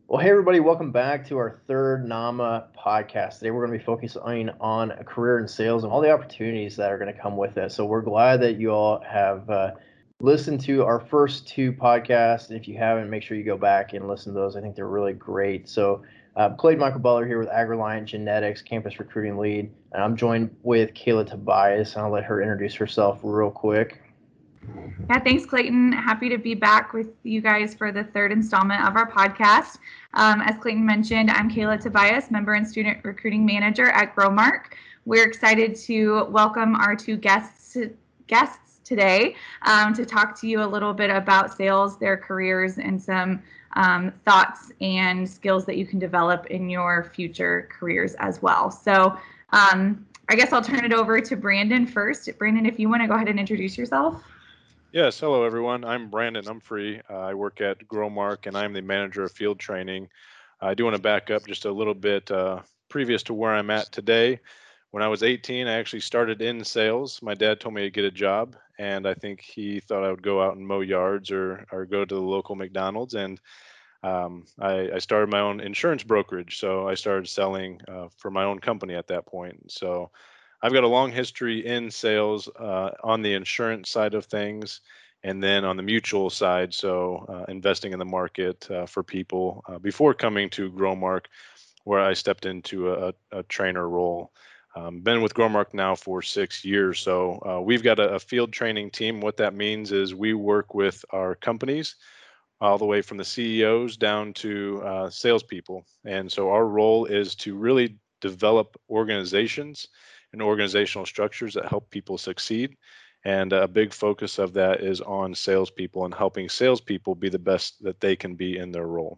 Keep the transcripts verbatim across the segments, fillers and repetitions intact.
Well, hey, everybody, welcome back to our third NAMA podcast. Today, we're going to be focusing on a career in sales and all the opportunities that are going to come with it. So, we're glad that you all have uh, listened to our first two podcasts. And if you haven't, make sure you go back and listen to those. I think they're really great. So, uh, Clayton Michael Butler here with AgReliant Genetics, campus recruiting lead. And I'm joined with Kayla Tobias, and I'll let her introduce herself real quick. Yeah, thanks, Clayton. Happy to be back with you guys for the third installment of our podcast. Um, as Clayton mentioned, I'm Kayla Tobias, member and student recruiting manager at Growmark. We're excited to welcome our two guests guests today um, to talk to you a little bit about sales, their careers, and some um, thoughts and skills that you can develop in your future careers as well. So um, I guess I'll turn it over to Brandon first. Brandon, if you want to go ahead and introduce yourself. Yes, hello everyone. I'm Brandon Humphrey. Uh, I work at Growmark and I'm the manager of field training. I do want to back up just a little bit uh, previous to where I'm at today. When I was eighteen, I actually started in sales. My dad told me to get a job, and I think he thought I would go out and mow yards or, or go to the local McDonald's. And um, I, I started my own insurance brokerage. So I started selling uh, for my own company at that point. So I've got a long history in sales uh, on the insurance side of things, and then on the mutual side, so uh, investing in the market uh, for people uh, before coming to Growmark, where I stepped into a, a trainer role. Um, been with Growmark now for six years, so uh, we've got a, a field training team. What that means is we work with our companies all the way from the C E Os down to uh, salespeople, and so our role is to really develop organizations and organizational structures that help people succeed. And a big focus of that is on salespeople and helping salespeople be the best that they can be in their role.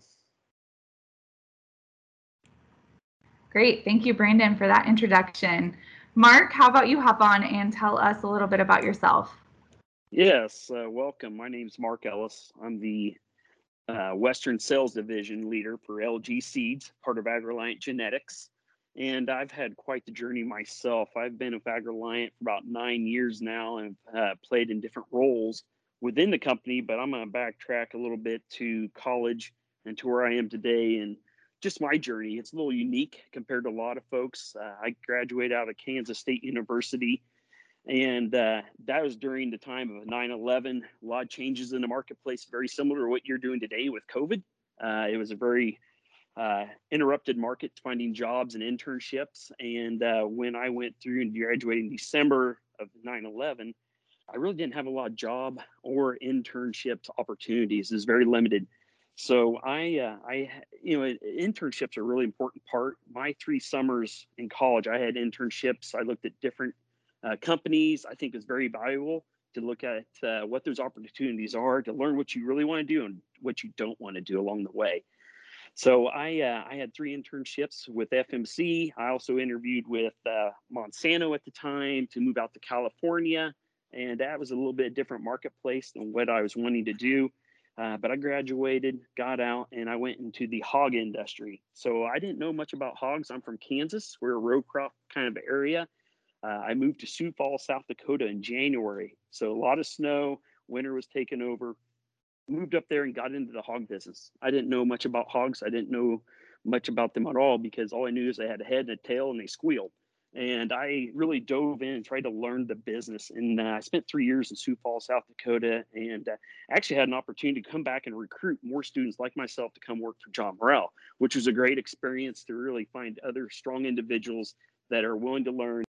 Great. Thank you, Brandon, for that introduction. Mark, how about you hop on and tell us a little bit about yourself? Yes, uh, welcome. My name's Mark Ellis. I'm the uh, Western Sales Division leader for L G Seeds, part of AgReliant Genetics. And I've had quite the journey myself. I've been with AgReliant for about nine years now and uh, played in different roles within the company, but I'm going to backtrack a little bit to college and to where I am today and just my journey. It's a little unique compared to a lot of folks. Uh, I graduated out of Kansas State University, and uh, that was during the time of nine eleven. A lot of changes in the marketplace, very similar to what you're doing today with COVID. Uh, it was a very uh, interrupted market finding jobs and internships. And uh, when I went through and graduated in December of nine eleven, I really didn't have a lot of job or internships opportunities. It was very limited. So I, uh, I, you know, internships are a really important part. My three summers in college, I had internships. I looked at different uh, companies. I think it's very valuable to look at uh, what those opportunities are, to learn what you really want to do and what you don't want to do along the way. So I uh, I had three internships with F M C. I also interviewed with uh, Monsanto at the time to move out to California, and that was a little bit different marketplace than what I was wanting to do. Uh, but I graduated, got out, and I went into the hog industry. So I didn't know much about hogs. I'm from Kansas. We're a row crop kind of area. Uh, I moved to Sioux Falls, South Dakota in January. So a lot of snow, winter was taking over. Moved up there and got into the hog business. I didn't know much about hogs. I didn't know much about them at all because all I knew is they had a head and a tail and they squealed. And I really dove in and tried to learn the business. And uh, I spent three years in Sioux Falls, South Dakota, and uh, actually had an opportunity to come back and recruit more students like myself to come work for John Morrell, which was a great experience to really find other strong individuals that are willing to learn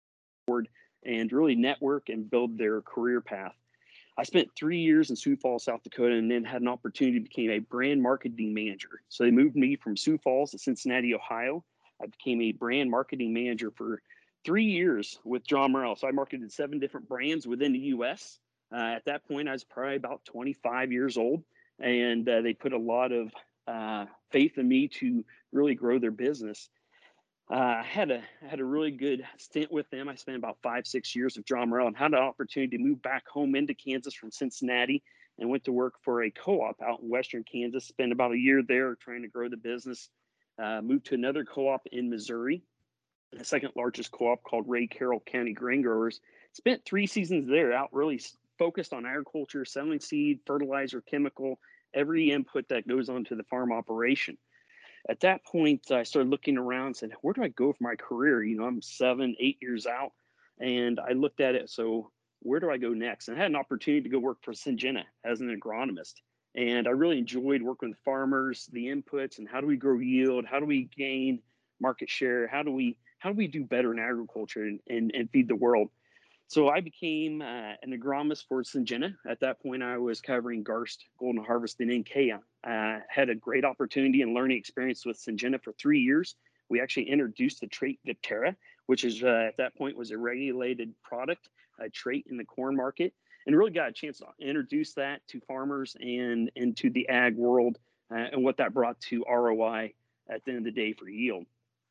and really network and build their career path. I spent three years in Sioux Falls, South Dakota, and then had an opportunity to become a brand marketing manager. So they moved me from Sioux Falls to Cincinnati, Ohio. I became a brand marketing manager for three years with John Morrell. So I marketed seven different brands within the U S. Uh, at that point, I was probably about twenty-five years old, and uh, they put a lot of uh, faith in me to really grow their business. Uh, I had a had a really good stint with them. I spent about five, six years with John Morrell and had an opportunity to move back home into Kansas from Cincinnati and went to work for a co-op out in Western Kansas. Spent about a year there trying to grow the business. Uh, moved to another co-op in Missouri, the second largest co-op called Ray Carroll County Grain Growers. Spent three seasons there out really focused on agriculture, selling seed, fertilizer, chemical, every input that goes onto the farm operation. at that point, I started looking around and said, where do I go for my career? You know, I'm seven, eight years out. And I looked at it. So where do I go next? And I had an opportunity to go work for Syngenta as an agronomist. And I really enjoyed working with farmers, the inputs, and how do we grow yield? How do we gain market share? How do we how do we do better in agriculture and, and, and feed the world? So I became uh, an agronomist for Syngenta. At that point, I was covering Garst, Golden Harvest, and N K. Uh, had a great opportunity and learning experience with Syngenta for three years. We actually introduced the trait Viptera, which is uh, at that point was a regulated product, a trait in the corn market, and really got a chance to introduce that to farmers and, and to the ag world uh, and what that brought to R O I at the end of the day for yield.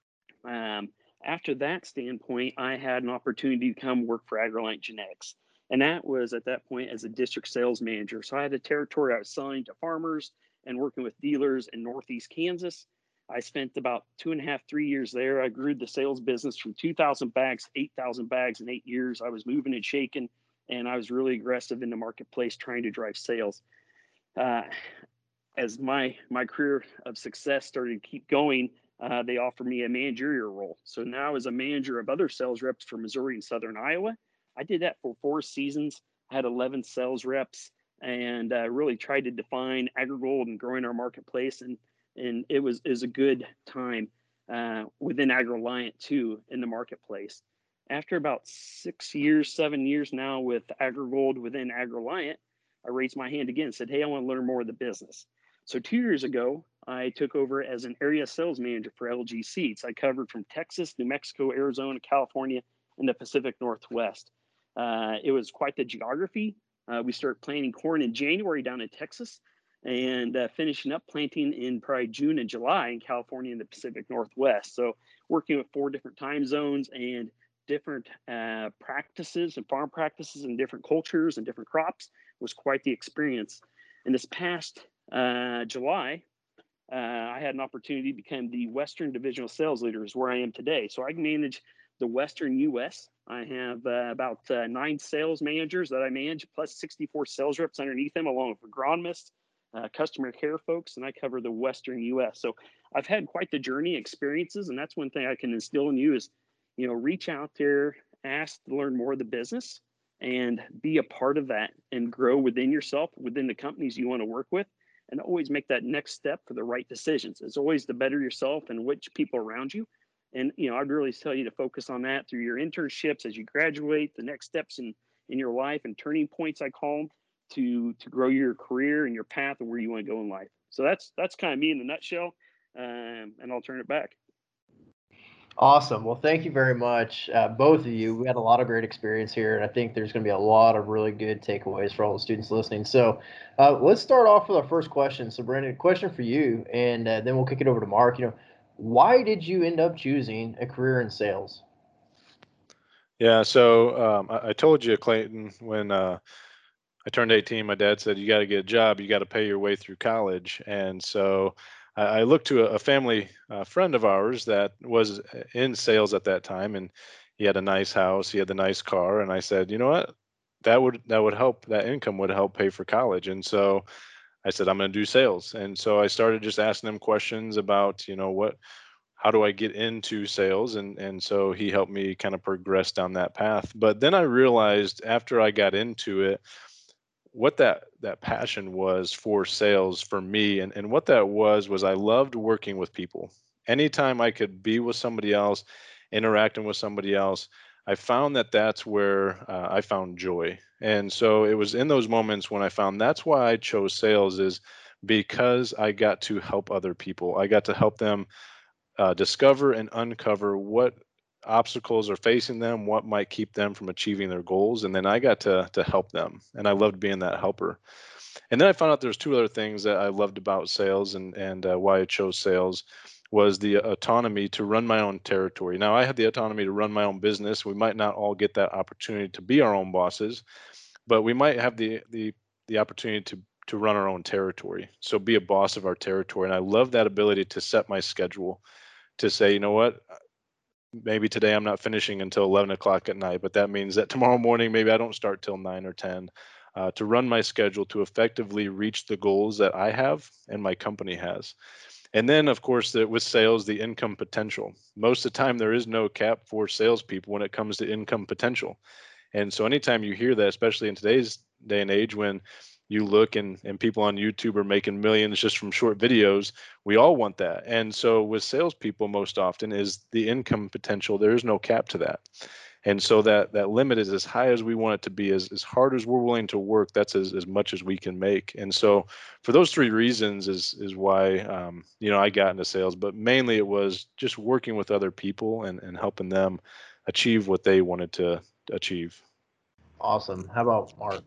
Um, After that standpoint, I had an opportunity to come work for AgriLiant Genetics. And that was at that point as a district sales manager. So I had a territory I was selling to farmers and working with dealers in Northeast Kansas. I spent about two and a half, three years there. I grew the sales business from two thousand bags, eight thousand bags in eight years. I was moving and shaking, and I was really aggressive in the marketplace trying to drive sales. Uh, as my, my career of success started to keep going, Uh, they offered me a managerial role. So now as a manager of other sales reps for Missouri and Southern Iowa, I did that for four seasons. I had eleven sales reps and uh, really tried to define AgriGold and growing our marketplace. And, and it was, is a good time uh, within AgriLiant too in the marketplace. After about six years, seven years now with AgriGold within AgriLiant, I raised my hand again and said, hey, I want to learn more of the business. So two years ago, I took over as an area sales manager for L G Seeds. I covered from Texas, New Mexico, Arizona, California, and the Pacific Northwest. Uh, it was quite the geography. Uh, we started planting corn in January down in Texas and uh, finishing up planting in probably June and July in California and the Pacific Northwest. So working with four different time zones and different uh, practices and farm practices and different cultures and different crops was quite the experience. In this past uh, July, Uh, I had an opportunity to become the Western Divisional Sales Leader, is where I am today. So I manage the Western U S. I have uh, about uh, nine sales managers that I manage, plus sixty-four sales reps underneath them, along with agronomists, uh, customer care folks, and I cover the Western U S. So I've had quite the journey experiences, and that's one thing I can instill in you is, you know, reach out there, ask to learn more of the business, and be a part of that and grow within yourself, within the companies you want to work with. And always make that next step for the right decisions. It's always to better yourself and which people around you. And, you know, I'd really tell you to focus on that through your internships as you graduate, the next steps in, in your life and turning points, I call them, to, to grow your career and your path and where you want to go in life. So that's, that's kind of me in a nutshell. Um, and I'll turn it back. Awesome. Well, thank you very much, uh, both of you. We had a lot of great experience here, and I think there's going to be a lot of really good takeaways for all the students listening. So uh, let's start off with our first question. So, Brandon, question for you, and uh, then we'll kick it over to Mark. You know, why did you end up choosing a career in sales? Yeah, so um, I, I told you, Clayton, when uh, I turned eighteen, my dad said, you got to get a job, you got to pay your way through college. And so I, I looked to a, a family uh, friend of ours that was in sales at that time, and he had a nice house, he had a nice car, and I said, you know what, that would that would help, that income would help pay for college. And so I said, I'm going to do sales. And so I started just asking them questions about, you know, what, how do I get into sales? And and so he helped me kind of progress down that path. But then I realized after I got into it, what that that passion was for sales for me, and and what that was was I loved working with people. Anytime I could be with somebody else, interacting with somebody else, I found that that's where uh, I found joy. And so it was in those moments when I found that's why I chose sales, is because I got to help other people. I got to help them uh, discover and uncover what obstacles are facing them, what might keep them from achieving their goals, and then I got to to help them, and I loved being that helper. And then I found out there's two other things that I loved about sales, and and uh, why I chose sales was the autonomy to run my own territory. Now I had the autonomy to run my own business. We might not all get that opportunity to be our own bosses, but we might have the the the opportunity to to run our own territory. So be a boss of our territory. And I love that ability to set my schedule, to say, you know what, maybe today I'm not finishing until eleven o'clock at night, but that means that tomorrow morning, maybe I don't start till nine or ten, uh, to run my schedule to effectively reach the goals that I have and my company has. And then, of course, the, with sales, the income potential. Most of the time, there is no cap for salespeople when it comes to income potential. And so anytime you hear that, especially in today's day and age, when you look and, and people on YouTube are making millions just from short videos, we all want that. And so with salespeople, most often is the income potential. There is no cap to that. And so that that limit is as high as we want it to be, as, as hard as we're willing to work, that's as, as much as we can make. And so for those three reasons is is why um, you know, I got into sales, but mainly it was just working with other people and, and helping them achieve what they wanted to achieve. Awesome. How about Mark?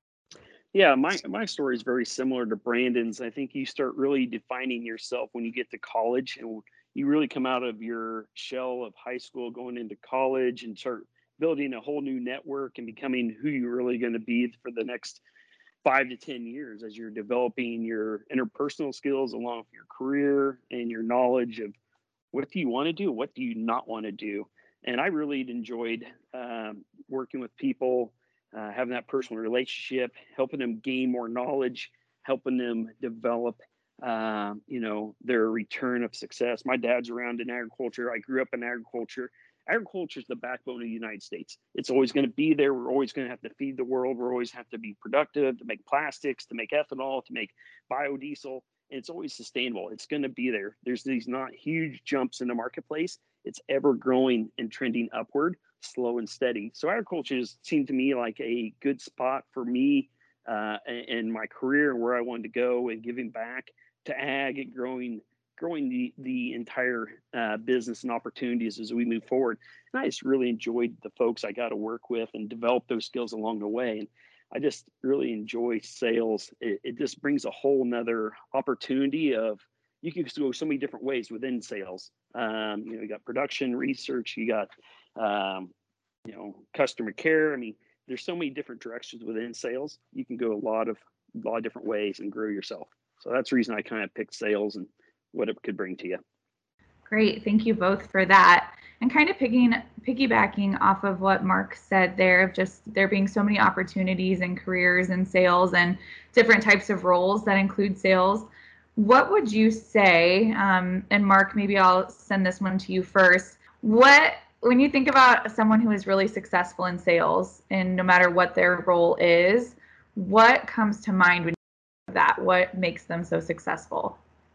Yeah, my my story is very similar to Brandon's. I think you start really defining yourself when you get to college, and you really come out of your shell of high school going into college and start building a whole new network and becoming who you're really going to be for the next five to ten years as you're developing your interpersonal skills along with your career and your knowledge of what do you want to do, what do you not want to do. And I really enjoyed um, working with people, uh, having that personal relationship, helping them gain more knowledge, helping them develop, uh, you know, their return of success. My dad's around in agriculture. I grew up in agriculture. Agriculture is the backbone of the United States. It's always going to be there. We're always going to have to feed the world. We're always have to be productive to make plastics, to make ethanol, to make biodiesel. And it's always sustainable. It's going to be there. There's these not huge jumps in the marketplace. It's ever growing and trending upward, slow and steady. So agriculture has seemed to me like a good spot for me uh, in my career, where I wanted to go and giving back to ag and growing growing the the entire uh, business and opportunities as we move forward. And I just really enjoyed the folks I got to work with and develop those skills along the way. And I just really enjoy sales. It, it just brings a whole nother opportunity of, you can go so many different ways within sales. Um, you know, you got production, research, you got, um, you know, customer care. I mean, there's so many different directions within sales. You can go a lot of, a lot of different ways and grow yourself. So that's the reason I kind of picked sales and what it could bring to you. Great. Thank you both for that. And kind of picking, piggybacking off of what Mark said there, of just there being so many opportunities and careers in sales and different types of roles that include sales. What would you say, um, and Mark, maybe I'll send this one to you first. What, when you think about someone who is really successful in sales, and no matter what their role is, what comes to mind when you think of that? What makes them so successful?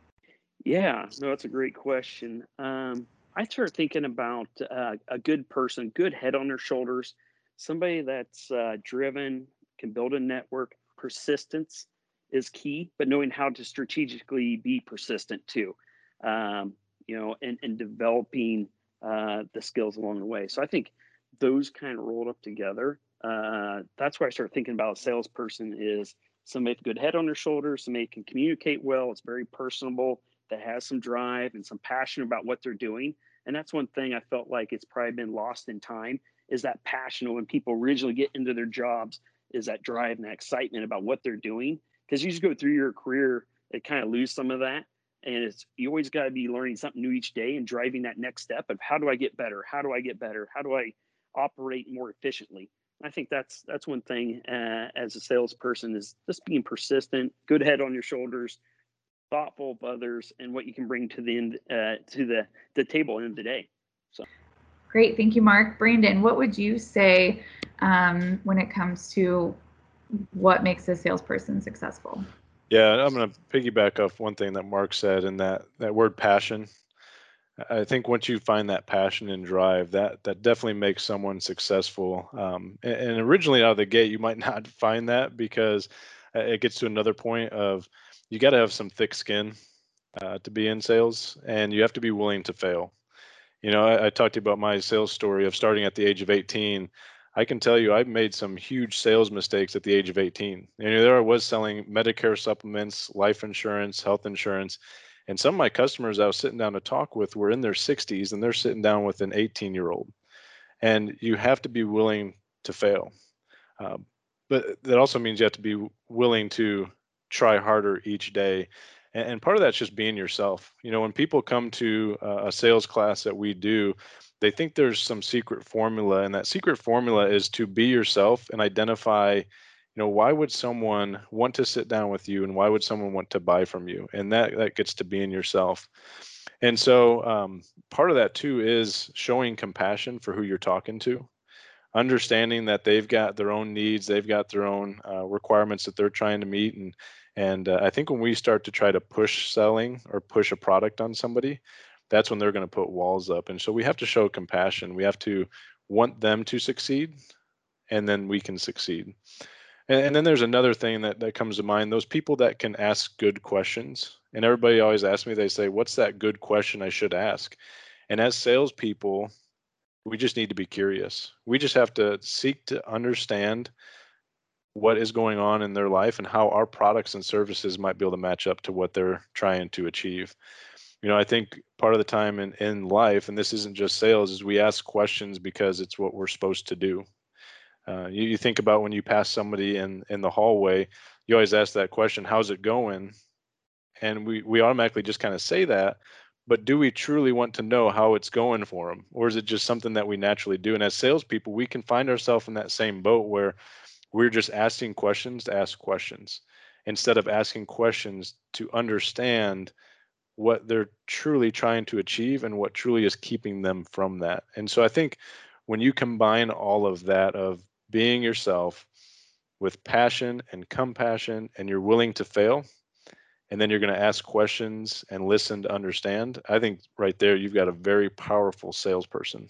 Yeah, no, that's a great question. Um, I start thinking about uh, a good person, good head on their shoulders, somebody that's uh, driven, can build a network. Persistence is key, but knowing how to strategically be persistent too, um, you know, and, and developing uh, the skills along the way. So I think those kind of rolled up together. Uh, that's why I start thinking about a salesperson is somebody with a good head on their shoulders, somebody can communicate well, it's very personable, that has some drive and some passion about what they're doing. And that's one thing I felt like it's probably been lost in time, is that passion when people originally get into their jobs, is that drive and that excitement about what they're doing. Because you just go through your career and kind of lose some of that. And it's, you always got to be learning something new each day and driving that next step of how do I get better? How do I get better? How do I operate more efficiently? I think that's that's one thing uh, as a salesperson, is just being persistent, good head on your shoulders, thoughtful of others, and what you can bring to the end uh, to the the table end of the day. So great, thank you, Mark. Brandon, what would you say um, when it comes to what makes a salesperson successful? Yeah, I'm going to piggyback off one thing that Mark said, and that that word passion. I think once you find that passion and drive, that that definitely makes someone successful. Um, and, and originally out of the gate, you might not find that, because uh, it gets to another point of, you got to have some thick skin uh, to be in sales, and you have to be willing to fail. You know, I, I talked to you about my sales story of starting at the age of eighteen. I can tell you I've made some huge sales mistakes at the age of eighteen. You know, there I was selling Medicare supplements, life insurance, health insurance. And some of my customers I was sitting down to talk with were in their sixties, and they're sitting down with an eighteen year old. And you have to be willing to fail. Um, but that also means you have to be willing to try harder each day. And, and part of that's just being yourself. You know, when people come to uh, a sales class that we do, they think there's some secret formula. And that secret formula is to be yourself and identify you know, why would someone want to sit down with you, and why would someone want to buy from you? And that that gets to being yourself. And so um, part of that too is showing compassion for who you're talking to, understanding that they've got their own needs, they've got their own uh, requirements that they're trying to meet. And and uh, I think when we start to try to push selling or push a product on somebody, that's when they're going to put walls up. And so we have to show compassion. We have to want them to succeed, and then we can succeed. And, and then there's another thing that, that comes to mind, those people that can ask good questions. And everybody always asks me, they say, what's that good question I should ask? And as salespeople, we just need to be curious. We just have to seek to understand what is going on in their life and how our products and services might be able to match up to what they're trying to achieve. You know, I think part of the time in, in life, and this isn't just sales, is we ask questions because it's what we're supposed to do. Uh, you, you think about when you pass somebody in, in the hallway, you always ask that question, how's it going? And we, we automatically just kind of say that, but do we truly want to know how it's going for them? Or is it just something that we naturally do? And as salespeople, we can find ourselves in that same boat where we're just asking questions to ask questions instead of asking questions to understand what they're truly trying to achieve and what truly is keeping them from that. And so I think when you combine all of that of being yourself with passion and compassion, and you're willing to fail, and then you're going to ask questions and listen to understand, I think right there you've got a very powerful salesperson.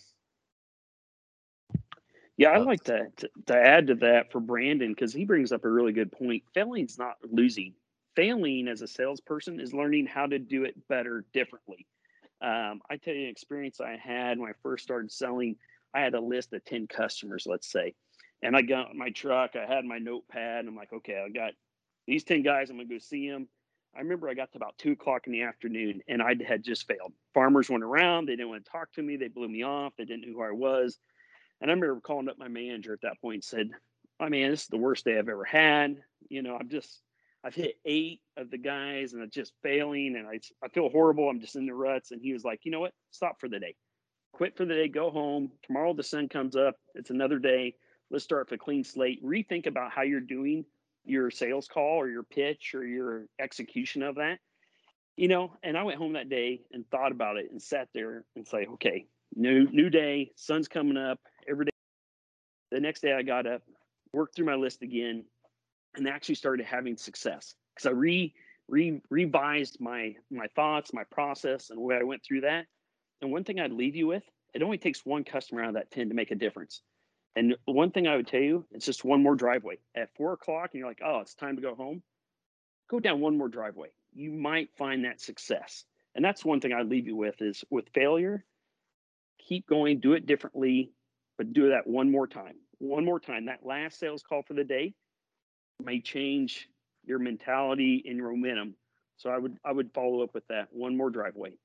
Yeah, I like to, to, to add to that for Brandon, because he brings up a really good point. Failing's not losing. Failing as a salesperson is learning how to do it better differently. Um, I tell you an experience I had when I first started selling. I had a list of ten customers, let's say, and I got in my truck. I had my notepad, and I'm like, okay, I got these ten guys. I'm going to go see them. I remember I got to about two o'clock in the afternoon, and I had just failed. Farmers went around. They didn't want to talk to me. They blew me off. They didn't know who I was. And I remember calling up my manager at that point and said, "I mean, this is the worst day I've ever had. You know, I'm just, I've hit eight of the guys and I'm just failing, and I, I feel horrible. I'm just in the ruts." And he was like, "You know what? Stop for the day. Quit for the day. Go home. Tomorrow the sun comes up. It's another day. Let's start with a clean slate. Rethink about how you're doing your sales call or your pitch or your execution of that." You know, and I went home that day and thought about it and sat there and say, okay, new new day, sun's coming up every day. The next day I got up, worked through my list again, and actually started having success because I re, re revised my my thoughts, my process, and the way I went through that. And one thing I'd leave you with, it only takes one customer out of that ten to make a difference. And one thing I would tell you, it's just one more driveway. At four o'clock, and you're like, oh, it's time to go home. Go down one more driveway. You might find that success. And that's one thing I'd leave you with is with failure, keep going, do it differently, but do that one more time. One more time. That last sales call for the day may change your mentality and your momentum. So I would I would follow up with that one more driveway.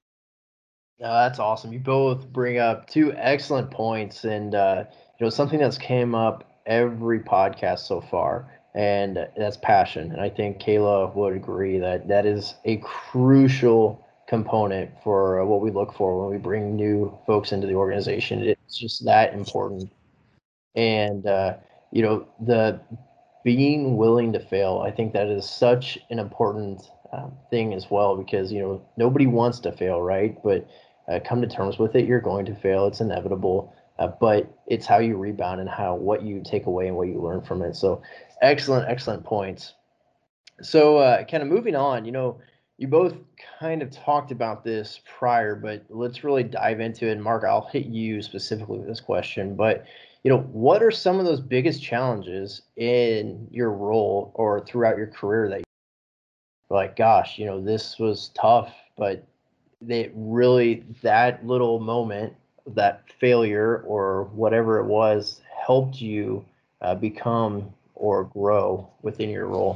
No, that's awesome. You both bring up two excellent points, and uh, you know something that's came up every podcast so far, and that's passion. And I think Kayla would agree that that is a crucial component for uh, what we look for when we bring new folks into the organization. It's just that important. And uh, you know the being willing to fail, I think that is such an important um, thing as well, because you know nobody wants to fail, right? But uh, come to terms with it. You're going to fail. It's inevitable. Uh, but it's how you rebound and how what you take away and what you learn from it. So excellent, excellent points. So uh, kind of moving on, you know, you both kind of talked about this prior, but let's really dive into it. And Mark, I'll hit you specifically with this question, but you know, what are some of those biggest challenges in your role or throughout your career that you're like, gosh, you know, this was tough, but they really, that little moment, that failure or whatever it was, helped you uh, become or grow within your role?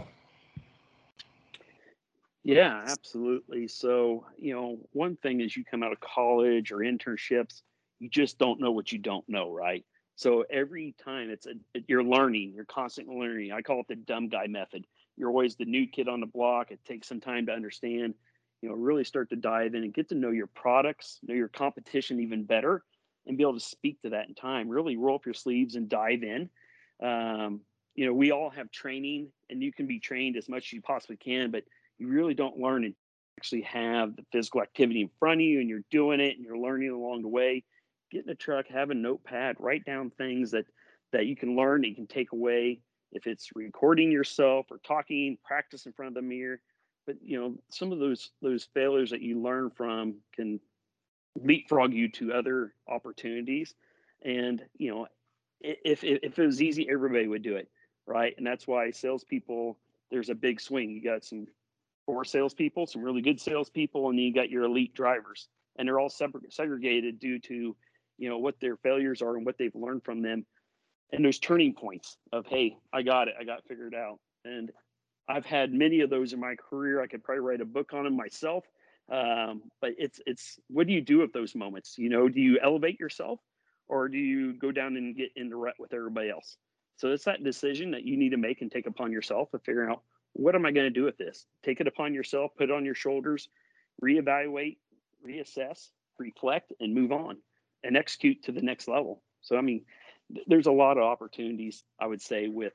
Yeah, absolutely. So, you know, one thing is you come out of college or internships, you just don't know what you don't know, right? So every time it's a, you're learning, you're constantly learning. I call it the dumb guy method. You're always the new kid on the block. It takes some time to understand, you know, really start to dive in and get to know your products, know your competition even better, and be able to speak to that in time. Really roll up your sleeves and dive in. Um, you know, we all have training, and you can be trained as much as you possibly can, but you really don't learn and actually have the physical activity in front of you, and you're doing it and you're learning along the way. Get in a truck, have a notepad, write down things that that you can learn, that you can take away. If it's recording yourself or talking, practice in front of the mirror. But you know, some of those those failures that you learn from can leapfrog you to other opportunities. And you know, if if, if it was easy, everybody would do it, right? And that's why salespeople, there's a big swing. You got some poor salespeople, some really good salespeople, and then you got your elite drivers, and they're all segregated due to, you know, what their failures are and what they've learned from them. And there's turning points of, hey, I got it, I got it figured out. And I've had many of those in my career. I could probably write a book on them myself. Um, but it's it's what do you do at those moments? You know, do you elevate yourself, or do you go down and get in the rut with everybody else? So it's that decision that you need to make and take upon yourself of figuring out, what am I going to do with this? Take it upon yourself, put it on your shoulders, reevaluate, reassess, reflect, and move on and execute to the next level. So, I mean, th- there's a lot of opportunities, I would say, with,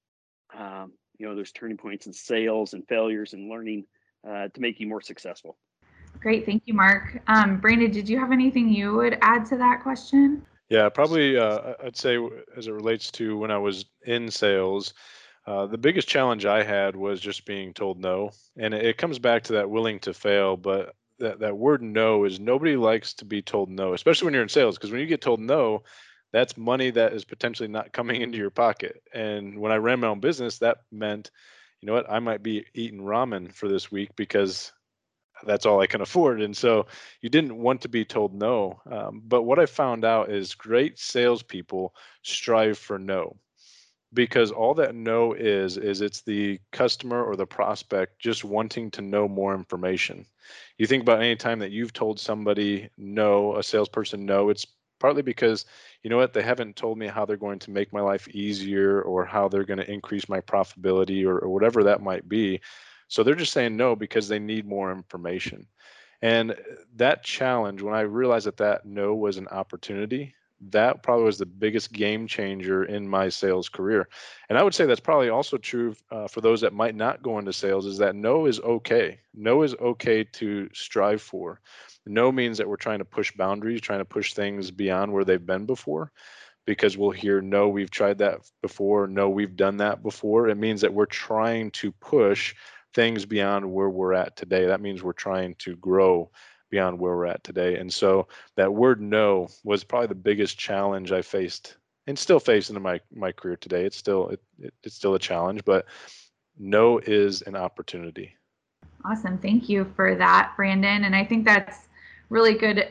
um, you know, there's turning points in sales and failures and learning uh, to make you more successful. Great. Thank you, Mark. Um, Brandon, did you have anything you would add to that question? Yeah, probably uh, I'd say as it relates to when I was in sales, uh, the biggest challenge I had was just being told no. And it, it comes back to that willing to fail, but that, that word no is nobody likes to be told no, especially when you're in sales, because when you get told no, that's money that is potentially not coming into your pocket. And when I ran my own business, that meant, you know what, I might be eating ramen for this week because that's all I can afford. And so you didn't want to be told no. Um, but what I found out is great salespeople strive for no, because all that no is, is it's the customer or the prospect just wanting to know more information. You think about any time that you've told somebody no, a salesperson no, it's partly because, you know what, they haven't told me how they're going to make my life easier or how they're going to increase my profitability or, or whatever that might be. So they're just saying no because they need more information. And that challenge, when I realized that that no was an opportunity, that probably was the biggest game changer in my sales career. And I would say that's probably also true uh, for those that might not go into sales, is that no is okay. No is okay to strive for. No means that we're trying to push boundaries, trying to push things beyond where they've been before, because we'll hear, no, we've tried that before. No, we've done that before. It means that we're trying to push things beyond where we're at today. That means we're trying to grow beyond where we're at today. And so that word no was probably the biggest challenge I faced and still face in my my career today. It's still it, it, it's still a challenge, but no is an opportunity. Awesome. Thank you for that, Brandon. And I think that's really good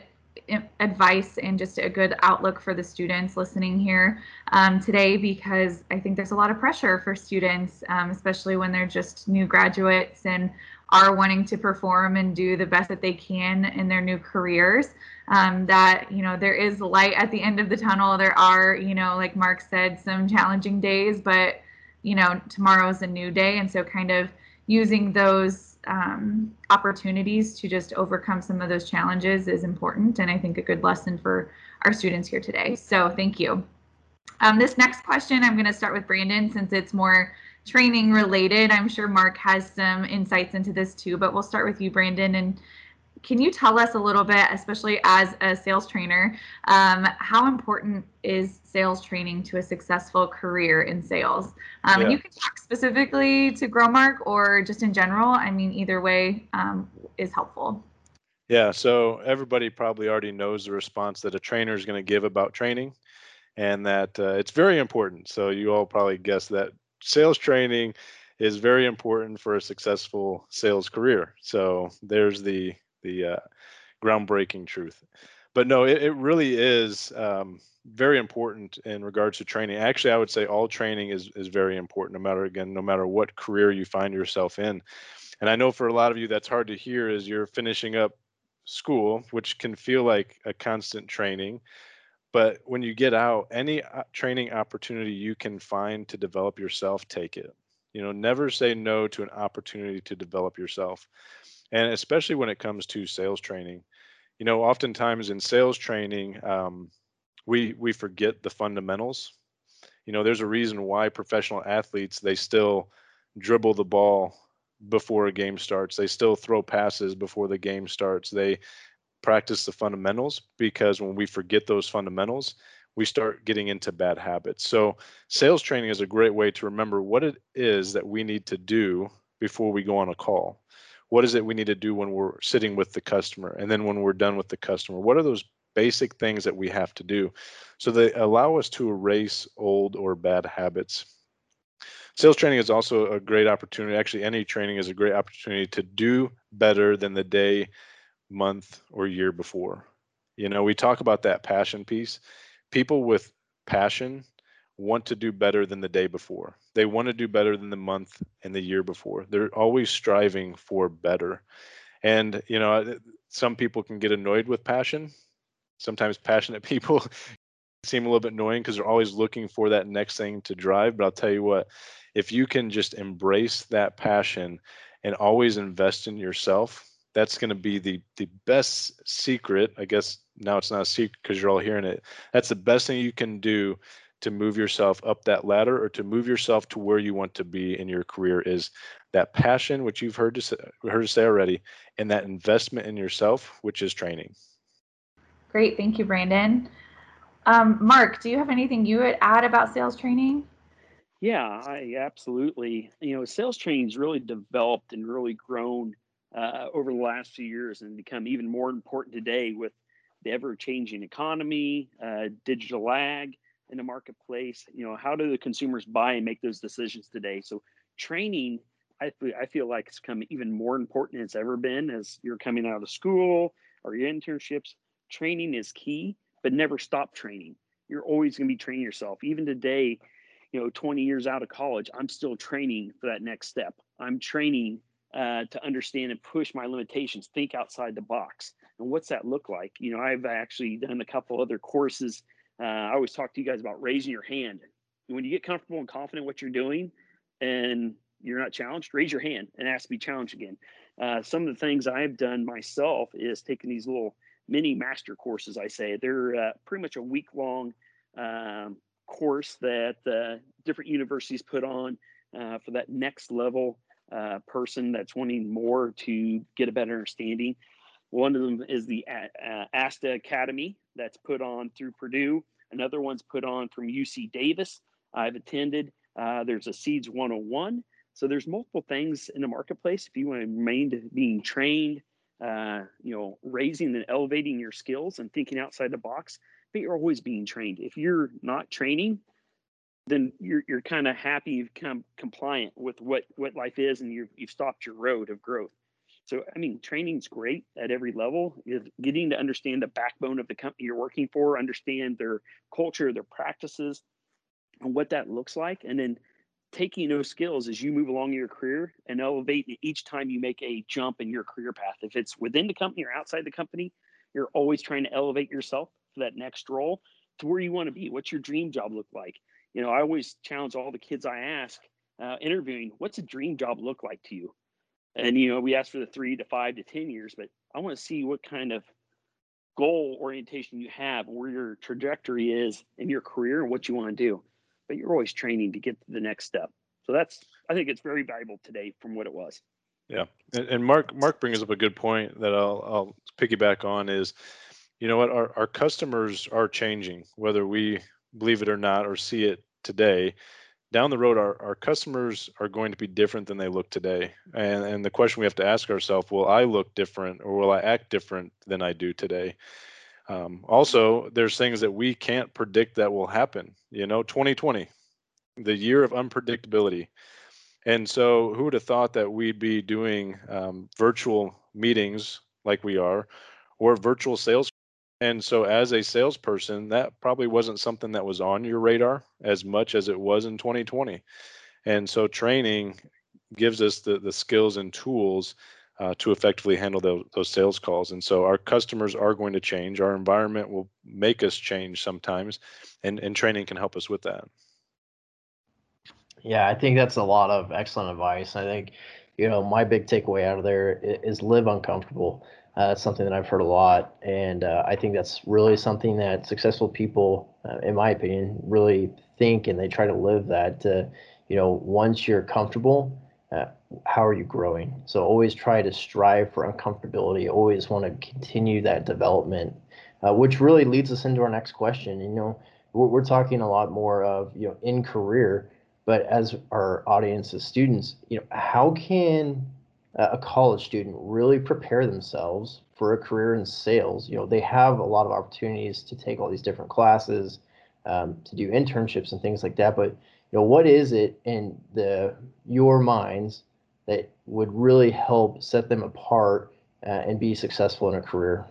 advice and just a good outlook for the students listening here um, today, because I think there's a lot of pressure for students, um, especially when they're just new graduates and are wanting to perform and do the best that they can in their new careers. Um, that, you know, there is light at the end of the tunnel. There are, you know, like Mark said, some challenging days, but, you know, tomorrow's a new day. And so kind of using those um, opportunities to just overcome some of those challenges is important, and I think a good lesson for our students here today. So thank you. Um, this next question, I'm going to start with Brandon since it's more training related. I'm sure Mark has some insights into this too, but we'll start with you, Brandon. And can you tell us a little bit, especially as a sales trainer, um, how important is sales training to a successful career in sales? Um, yeah. And you can talk specifically to Growmark or just in general. I mean, either way um, is helpful. Yeah, so everybody probably already knows the response that a trainer is going to give about training, and that uh, it's very important. So you all probably guessed that sales training is very important for a successful sales career. So there's the the uh, groundbreaking truth. But no, it, it really is um, very important in regards to training. Actually, I would say all training is is very important, no matter, again, no matter what career you find yourself in. And I know for a lot of you that's hard to hear as you're finishing up school, which can feel like a constant training. But when you get out, any training opportunity you can find to develop yourself, take it. You know, never say no to an opportunity to develop yourself. And especially when it comes to sales training, you know, oftentimes in sales training, um, we we forget the fundamentals. You know, there's a reason why professional athletes, they still dribble the ball before a game starts. They still throw passes before the game starts. They practice the fundamentals, because when we forget those fundamentals, we start getting into bad habits. So sales training is a great way to remember what it is that we need to do before we go on a call. What is it we need to do when we're sitting with the customer? And then when we're done with the customer, what are those basic things that we have to do? So they allow us to erase old or bad habits. Sales training is also a great opportunity. Actually, any training is a great opportunity to do better than the day, month, or year before. You know, we talk about that passion piece. People with passion want to do better than the day before. They want to do better than the month and the year before. They're always striving for better. And, you know, some people can get annoyed with passion. Sometimes passionate people seem a little bit annoying because they're always looking for that next thing to drive. But I'll tell you what, if you can just embrace that passion and always invest in yourself, that's going to be the the best secret. I guess now it's not a secret because you're all hearing it. That's the best thing you can do to move yourself up that ladder, or to move yourself to where you want to be in your career, is that passion, which you've heard to say, heard to say already, and that investment in yourself, which is training. Great. Thank you, Brandon. Um, Mark, do you have anything you would add about sales training? Yeah, I absolutely. You know, sales training's really developed and really grown uh, over the last few years, and become even more important today with the ever-changing economy, uh, digital ag in the marketplace. You know, how do the consumers buy and make those decisions today? So training, I feel, I feel like it's become even more important than it's ever been. As you're coming out of school or your internships, training is key, but never stop training. You're always going to be training yourself. Even today, you know, twenty years out of college, I'm still training for that next step. I'm training uh, to understand and push my limitations, think outside the box. And what's that look like? You know, I've actually done a couple other courses. Uh, I always talk to you guys about raising your hand. When you get comfortable and confident what you're doing and you're not challenged, raise your hand and ask to be challenged again. Uh, some of the things I've done myself is taking these little mini master courses, I say. They're uh, pretty much a week long um, course that uh, different universities put on uh, for that next level uh, person that's wanting more to get a better understanding. One of them is the uh, ASTA Academy that's put on through Purdue. Another one's put on from U C Davis. I've attended. Uh, there's a Seeds one oh one. So there's multiple things in the marketplace. If you want to remain being trained, uh, you know, raising and elevating your skills and thinking outside the box, but you're always being trained. If you're not training, then you're you're kind of happy, you've come compliant with what what life is, and you've you've stopped your road of growth. So I mean, training's great at every level. Is getting to understand the backbone of the company you're working for, understand their culture, their practices, and what that looks like, and then taking those skills as you move along your career and elevate each time you make a jump in your career path. If it's within the company or outside the company, you're always trying to elevate yourself for that next role to where you want to be. What's your dream job look like? You know, I always challenge all the kids I ask uh, interviewing, what's a dream job look like to you? And, you know, we ask for the three to five to ten years, but I want to see what kind of goal orientation you have, where your trajectory is in your career and what you want to do. But you're always training to get to the next step. So that's, I think it's very valuable today from what it was. Yeah. And, and Mark, Mark brings up a good point that I'll, I'll piggyback on is, you know what, our, our customers are changing, whether we believe it or not, or see it today. Down the road, our, our customers are going to be different than they look today. And, and the question we have to ask ourselves, will I look different, or will I act different than I do today? Um, also, there's things that we can't predict that will happen. You know, twenty twenty, the year of unpredictability. And so who would have thought that we'd be doing um, virtual meetings like we are, or virtual sales? And so as a salesperson, that probably wasn't something that was on your radar as much as it was in twenty twenty. And so training gives us the, the skills and tools uh, to effectively handle those, those sales calls. And so our customers are going to change. Our environment will make us change sometimes, and, and training can help us with that. Yeah, I think that's a lot of excellent advice. I think, you know, my big takeaway out of there is live uncomfortable. Uh, it's something that I've heard a lot, and uh, I think that's really something that successful people, uh, in my opinion, really think, and they try to live that. Uh, you know, once you're comfortable, uh, how are you growing? So always try to strive for uncomfortability. Always want to continue that development, uh, which really leads us into our next question. You know, we're, we're talking a lot more of, you know, in career, but as our audience as students, you know, how can uh, a college student really prepare themselves for a career in sales? You know, they have a lot of opportunities to take all these different classes, um, to do internships and things like that. But you know, what is it in the your minds that would really help set them apart uh, and be successful in a career?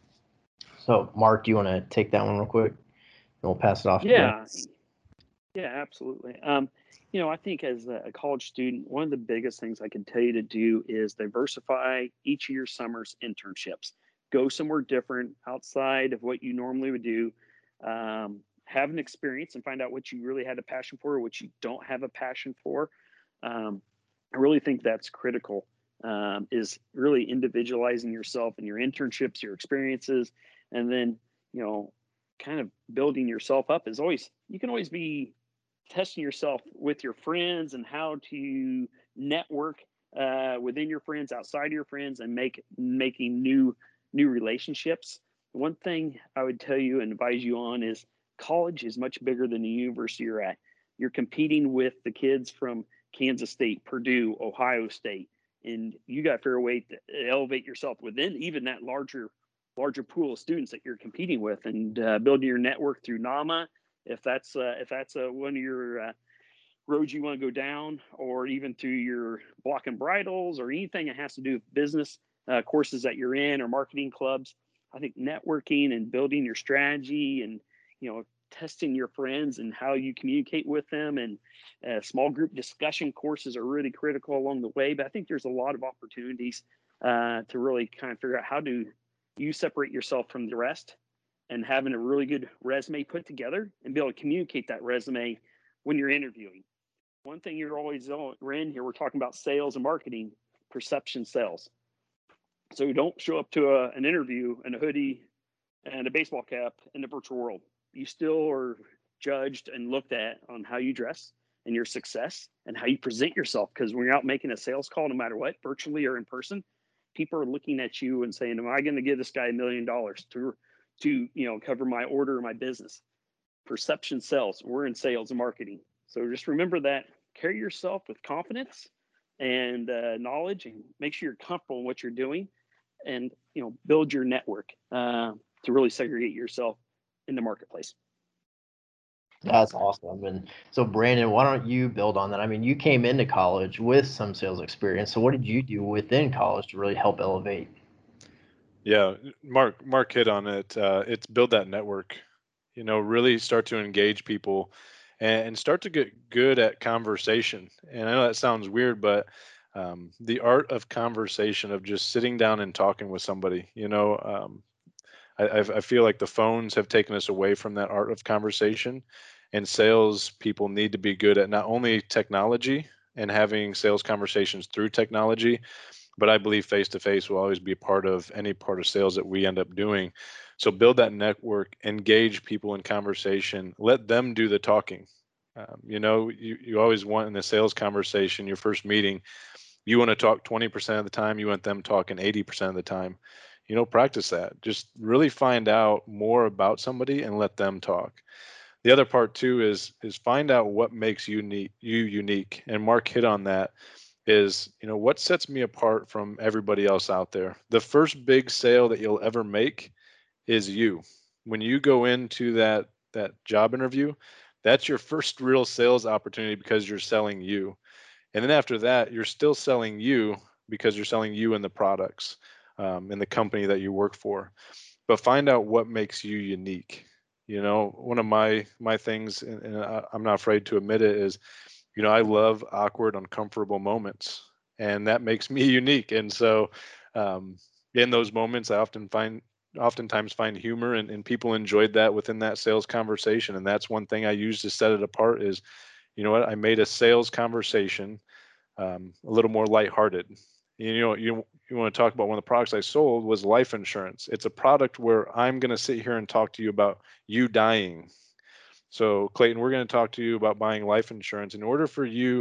So, Mark, do you want to take that one real quick? And we'll pass it off to Brent. Yeah, yeah, absolutely. Um, you know, I think as a college student, one of the biggest things I can tell you to do is diversify each of your summer's internships. Go somewhere different outside of what you normally would do. Um, have an experience and find out what you really had a passion for or what you don't have a passion for. Um, I really think that's critical, um, is really individualizing yourself and your internships, your experiences, and then, you know, kind of building yourself up is always, you can always be testing yourself with your friends and how to network uh, within your friends, outside of your friends, and make making new new relationships. One thing I would tell you and advise you on is college is much bigger than the university you're at. You're competing with the kids from Kansas State, Purdue, Ohio State, and you got to figure a way to elevate yourself within even that larger larger pool of students that you're competing with, and uh, building your network through NAMA if that's uh, if that's uh, one of your uh, roads you want to go down, or even through your block and bridles or anything that has to do with business uh, courses that you're in or marketing clubs. I think networking and building your strategy and, you know, testing your friends and how you communicate with them, and uh, small group discussion courses are really critical along the way. But I think there's a lot of opportunities uh, to really kind of figure out how do you separate yourself from the rest, and having a really good resume put together and be able to communicate that resume when you're interviewing. One thing you're always in here, we're talking about sales and marketing, perception sells. So don't show up to a, an interview in a hoodie and a baseball cap in the virtual world. You still are judged and looked at on how you dress and your success and how you present yourself. Because when you're out making a sales call, no matter what, virtually or in person, people are looking at you and saying, am I going to give this guy a million dollars to to you know cover my order or my business? Perception sells. We're in sales and marketing, so just remember that. Carry yourself with confidence and uh, knowledge, and make sure you're comfortable in what you're doing, and you know build your network uh, to really segregate yourself in the marketplace. That's awesome. And so, Brandon, why don't you build on that? I mean, you came into college with some sales experience. So, what did you do within college to really help elevate? Yeah, Mark Mark hit on it. Uh, it's build that network. You know, really start to engage people and, and start to get good at conversation. And I know that sounds weird, but um, the art of conversation, of just sitting down and talking with somebody. You know, um, I, I feel like the phones have taken us away from that art of conversation, and sales people need to be good at not only technology and having sales conversations through technology, but I believe face to face will always be a part of any part of sales that we end up doing. So build that network, engage people in conversation, let them do the talking. Um, you know, you, you always want in a sales conversation, your first meeting, you want to talk twenty percent of the time, you want them talking eighty percent of the time. You know, practice that. Just really find out more about somebody and let them talk. The other part too is is find out what makes you unique, you unique. And Mark hit on that, is, you know, what sets me apart from everybody else out there. The first big sale that you'll ever make is you. When you go into that that job interview, that's your first real sales opportunity, because you're selling you. And then after that, you're still selling you, because you're selling you and the products, um, and the company that you work for. But find out what makes you unique. You know, one of my my things, and, and I, I'm not afraid to admit it, is, you know, I love awkward, uncomfortable moments, and that makes me unique. And so, um, in those moments, I often find, oftentimes find humor, and, and people enjoyed that within that sales conversation. And that's one thing I use to set it apart is, you know what, I made a sales conversation um, a little more lighthearted. You know, you you want to talk about one of the products I sold was life insurance. It's a product where I'm going to sit here and talk to you about you dying. So Clayton, we're going to talk to you about buying life insurance. In order for you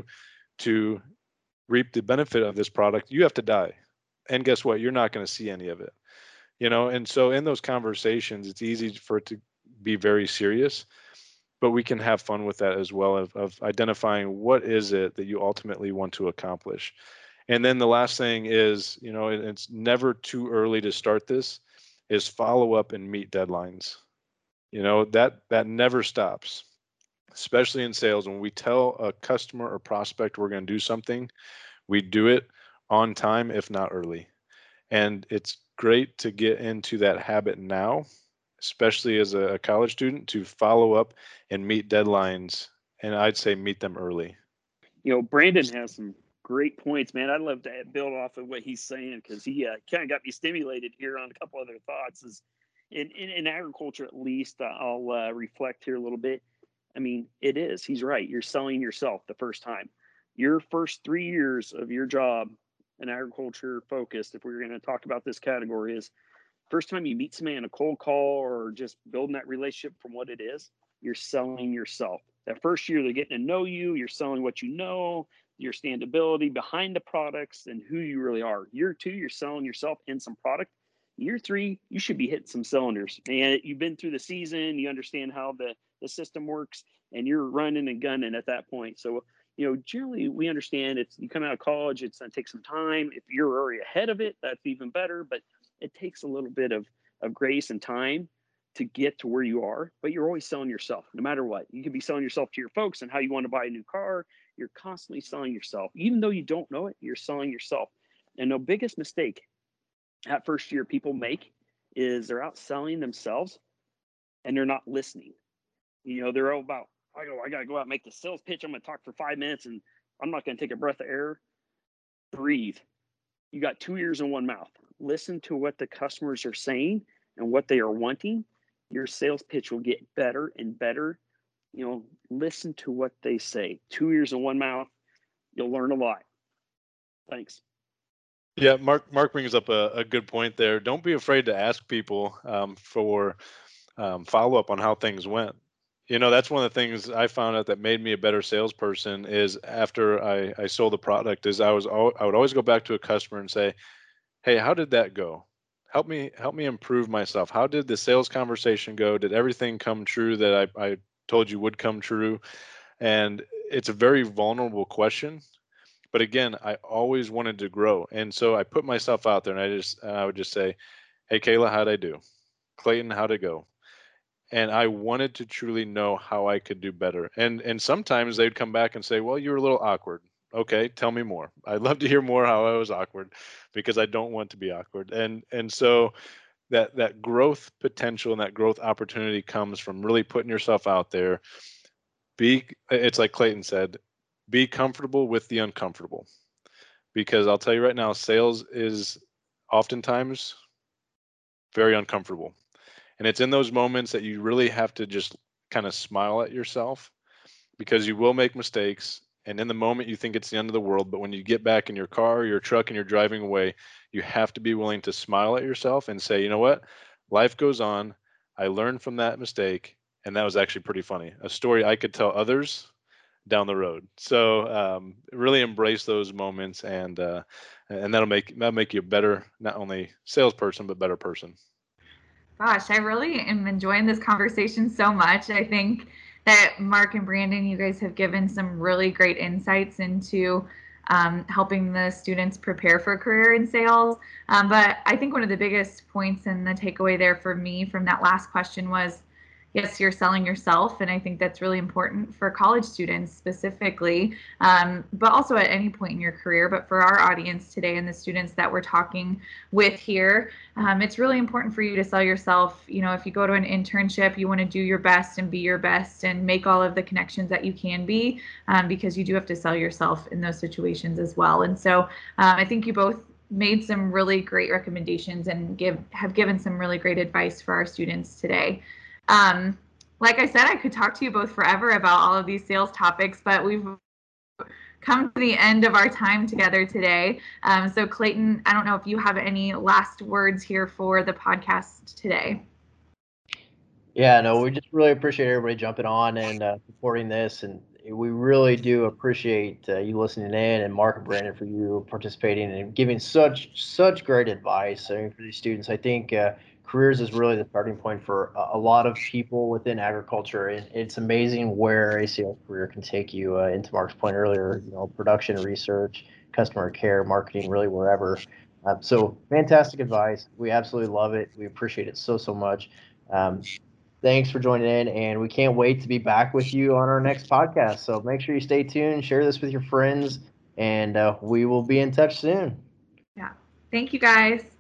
to reap the benefit of this product, you have to die. And guess what? You're not going to see any of it. You know, and so in those conversations, it's easy for it to be very serious, but we can have fun with that as well, of, of identifying what is it that you ultimately want to accomplish. And then the last thing is, you know, it- it's never too early to start this, is follow up and meet deadlines. You know, that that never stops, especially in sales. When we tell a customer or prospect we're going to do something, we do it on time, if not early. And it's great to get into that habit now, especially as a, a college student, to follow up and meet deadlines. And I'd say meet them early. You know, Brandon has some great points, man. I'd love to build off of what he's saying, because he uh, kind of got me stimulated here on a couple other thoughts. Is in, in, in agriculture, at least, uh, I'll uh, reflect here a little bit. I mean, it is. He's right. You're selling yourself the first time. Your first three years of your job in agriculture focused, if we we're going to talk about this category, is first time you meet somebody in a cold call or just building that relationship from what it is, you're selling yourself. That first year, they're getting to know you. You're selling what you know, your standability behind the products and who you really are. Year two, you're selling yourself and some product. Year three, you should be hitting some cylinders. And you've been through the season. You understand how the, the system works, and you're running and gunning at that point. So, you know, generally we understand it's, you come out of college, it's going to take some time. If you're already ahead of it, that's even better. But it takes a little bit of, of grace and time to get to where you are, but you're always selling yourself no matter what. You could be selling yourself to your folks and how you want to buy a new car. You're constantly selling yourself. Even though you don't know it, you're selling yourself. And the biggest mistake that first year people make is they're out selling themselves and they're not listening. You know, they're all about, I go, I got to go out and make the sales pitch. I'm going to talk for five minutes and I'm not going to take a breath of air. Breathe. You got two ears and one mouth. Listen to what the customers are saying and what they are wanting. Your sales pitch will get better and better. You know, listen to what they say. Two ears and one mouth. You'll learn a lot. Thanks. Yeah, Mark. Mark brings up a, a good point there. Don't be afraid to ask people um, for um, follow up on how things went. You know, that's one of the things I found out that made me a better salesperson. Is after I, I sold the product, is I was al- I would always go back to a customer and say, "Hey, how did that go? Help me help me improve myself. How did the sales conversation go? Did everything come true that I, I told you would come true?" And it's a very vulnerable question. But again, I always wanted to grow. And so I put myself out there, and I just, and I would just say, "Hey, Kayla, how'd I do? Clayton, how'd it go?" And I wanted to truly know how I could do better. And, and sometimes they'd come back and say, "Well, you were a little awkward." Okay, tell me more. I'd love to hear more how I was awkward, because I don't want to be awkward. And, and so that, that growth potential and that growth opportunity comes from really putting yourself out there. Be, it's like Clayton said, be comfortable with the uncomfortable, because I'll tell you right now, sales is oftentimes very uncomfortable. And it's in those moments that you really have to just kind of smile at yourself, because you will make mistakes. And in the moment, you think it's the end of the world. But when you get back in your car or your truck and you're driving away, you have to be willing to smile at yourself and say, "You know what? Life goes on. I learned from that mistake. And that was actually pretty funny. A story I could tell others down the road." So um, really embrace those moments, and uh, and that'll make that'll make you a better, not only salesperson, but better person. Gosh, I really am enjoying this conversation so much. I think that Mark and Brandon, you guys have given some really great insights into um, helping the students prepare for a career in sales. Um, but I think one of the biggest points and the takeaway there for me from that last question was, yes, you're selling yourself. And I think that's really important for college students specifically, um, but also at any point in your career. But for our audience today and the students that we're talking with here, um, it's really important for you to sell yourself. You know, if you go to an internship, you want to do your best and be your best and make all of the connections that you can be, um, because you do have to sell yourself in those situations as well. And so um, I think you both made some really great recommendations and give have given some really great advice for our students today. Um, like I said, I could talk to you both forever about all of these sales topics, but we've come to the end of our time together today. Um, so Clayton, I don't know if you have any last words here for the podcast today. Yeah, no, we just really appreciate everybody jumping on and uh, supporting this, and we really do appreciate uh, you listening in, and Mark and Brandon for you participating and giving such such great advice. I mean, for these students, I think uh, careers is really the starting point for a, a lot of people within agriculture, and it's amazing where a sales career can take you. Uh, into Mark's point earlier, you know, production, research, customer care, marketing, really wherever. Um, so fantastic advice. We absolutely love it. We appreciate it so so much. Um, Thanks for joining in, and we can't wait to be back with you on our next podcast. So make sure you stay tuned, share this with your friends, and uh, we will be in touch soon. Yeah. Thank you, guys.